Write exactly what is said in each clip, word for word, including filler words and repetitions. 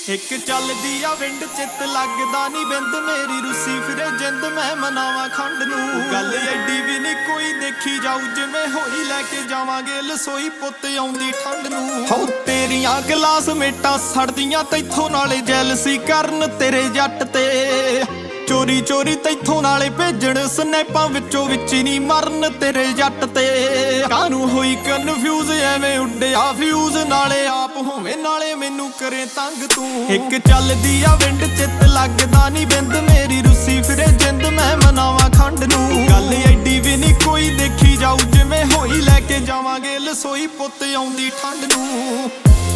ਇੱਕ ਚੱਲਦੀ ਆ ਵਿੰਡ ਚਿੱਤ ਲੱਗਦਾ ਨੀ ਬਿੰਦ ਮੇਰੀ ਰੁੱਸੀ ਫਿਰੇ ਜਿੰਦ ਮੈਂ ਮਨਾਵਾਂ ਖੰਡ ਨੂੰ ਗੱਲ ਐਡੀ ਵੀ ਨੀ ਕੋਈ ਦੇਖੀ ਜਾਊ ਜਿਵੇਂ ਹੋਈ ਲੈ ਕੇ ਜਾਵਾਂਗੇ ਲਸੋਈ ਪੁੱਤ ਆਉਂਦੀ ਠੰਡ ਨੂੰ ਹੋ ਤੇਰੀਆਂ ਗਲਾਸ ਮੇਟਾਂ ਸੜਦੀਆਂ ਤੈਥੋਂ ਨਾਲੇ ਜੈਲਸੀ ਕਰਨ ਤੇਰੇ ਜੱਟ ਤੇ ਚੋਰੀ ਚੋਰੀ ਤੈਥੋਂ ਨਾਲੇ ਭੇਜਣ ਸਨੈਪਾਂ ਵਿੱਚੋਂ ਵਿੱਚ ਨਹੀਂ ਮਰਨ ਤੇਰੇ ਜੱਟ ਤੇ ਕਾਹਨੂੰ ਹੋਈ ਕਨਫਿਊਜ਼ ਐਵੇਂ ਉੱਡਿਆ ਫਿਊਜ਼ ਨਾਲੇ ਆਪ ਹੋਵੇਂ ਨਾਲੇ ਮੈਨੂੰ ਕਰੇ ਤੰਗ ਤੂੰ ਇੱਕ ਚੱਲਦੀ ਆ ਵਿੰਡ ਚਿੱਤ ਲੱਗਦਾ ਨੀ ਬਿੰਦ ਮੇਰੀ ਰੁੱਸੀ ਫਿਰੇ ਜਿੰਦ ਮੈਂ ਮਨਾਵਾਂ ਖੰਡ ਨੂੰ ਗੱਲ ਐਡੀ ਵੀ ਨੀ ਕੋਈ ਦੇਖੀ ਜਾਊ ਜਿਵੇਂ ਹੋਈ ਲੈ ਕੇ ਜਾਵਾਂਗੇ ਲਸੋਈ ਪੁੱਤ ਆਉਂਦੀ ਠੰਡ ਨੂੰ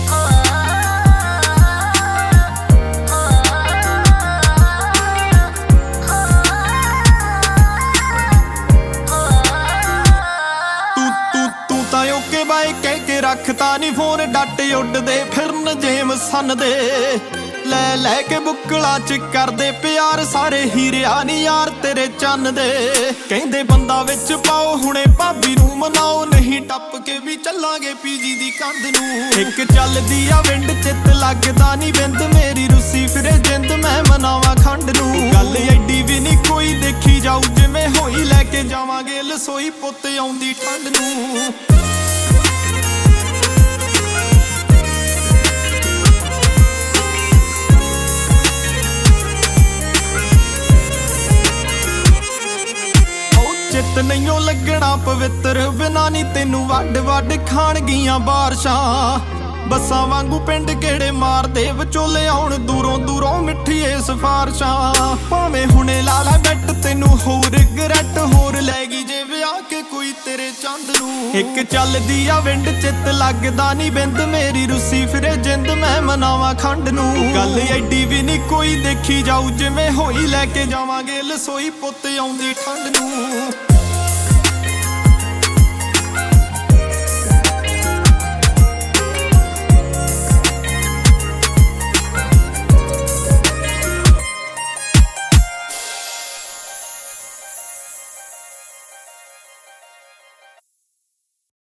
ਓਕੇ ਬਾਏ ਕਹਿ ਕੇ ਰੱਖਤਾ ਨੀ ਫੋਨ ਡੱਟ ਉੱਡਦੇ ਫਿਰਨ ਜੇਮ ਸੰਨ ਦੇ ਲੈ ਲੈ ਕੇ ਬੁੱਕਲਾ ਚ ਕਰਦੇ ਪਿਆਰ ਸਾਰੇ ਹੀਰਿਆ ਨੀ ਯਾਰ ਤੇਰੇ ਚੰਨ ਦੇ ਕਹਿੰਦੇ ਬੰਦਾ ਵਿੱਚ ਪਾਓ ਹੁਣੇ ਭਾਬੀ ਨੂੰ ਮਨਾਓ ਨਹੀਂ ਟੱਪ ਕੇ ਵੀ ਚੱਲਾਂਗੇ ਪੀਜੀ ਦੀ ਕੰਧ ਨੂੰ ਇੱਕ ਚੱਲਦੀ ਆ ਵਿੰਡ ਚਿੱਤ ਲੱਗਦਾ ਨੀ ਬਿੰਦ ਮੇਰੀ ਰੁੱਸੀ ਫਿਰੇ ਜਿੰਦ ਮੈਂ ਮਨਾਵਾਂ ਖੰਡ ਨੂੰ ਗੱਲ ਐਡੀ ਵੀ ਨੀ ਕੋਈ ਦੇਖੀ ਜਾਊ ਜਿਵੇਂ ਹੋਈ ਲੈ ਕੇ ਜਾਵਾਂਗੇ ਲਸੋਈ ਪੁੱਤ ਆਉਂਦੀ ਠੰਡ ਨੂੰ ਚਿੱਤ ਨਹੀਂਓ ਲੱਗਣਾ ਪਵਿੱਤਰ ਬਿਨਾਂ ਨੀ ਤੈਨੂੰ ਵੱਡ ਵੱਡ ਖਾਣ ਗਈਆਂ ਬਾਰਸ਼ਾਂ ਬੱਸਾਂ ਵਾਂਗੂ ਪਿੰਡ ਕਿਹੜੇ ਮਾਰਦੇ ਵਿਚੋਲੇ ਆਉਣ ਦੂਰੋਂ ਦੂਰੋਂ ਮਿੱਠੀਏ ਸਿਫਾਰਸ਼ਾਂ ਭਾਵੇਂ ਹੁਣੇ ਲਾ ਲੈ ਬੈਠ ਤੈਨੂੰ ਹੋਰ ਰਿਗਰੈਟ ਹੋਰ ਲੈ ਗਈ ਜੇ ਵਿਆਹ ਕੇ ਕੋਈ ਤੇਰੇ ਚੰਦ ਨੂੰ ਇੱਕ ਚੱਲਦੀ ਆ ਵਿੰਡ ਚਿੱਤ ਲੱਗਦਾ ਨੀ ਬਿੰਦ ਮੇਰੀ ਰੁੱਸੀ ਫਿਰੇ ਜਿੰਦ ਮੈਂ ਮਨਾਵਾਂ ਖੰਡ ਨੂੰ ਗੱਲ ਐਡੀ ਵੀ ਨੀ ਕੋਈ ਦੇਖੀ ਜਾਊ ਜਿਵੇਂ ਹੋਈ ਲੈ ਕੇ ਜਾਵਾਂਗੇ ਲਸੋਈ ਪੁੱਤ ਆਉਂਦੀ ਠੰਡ ਨੂੰ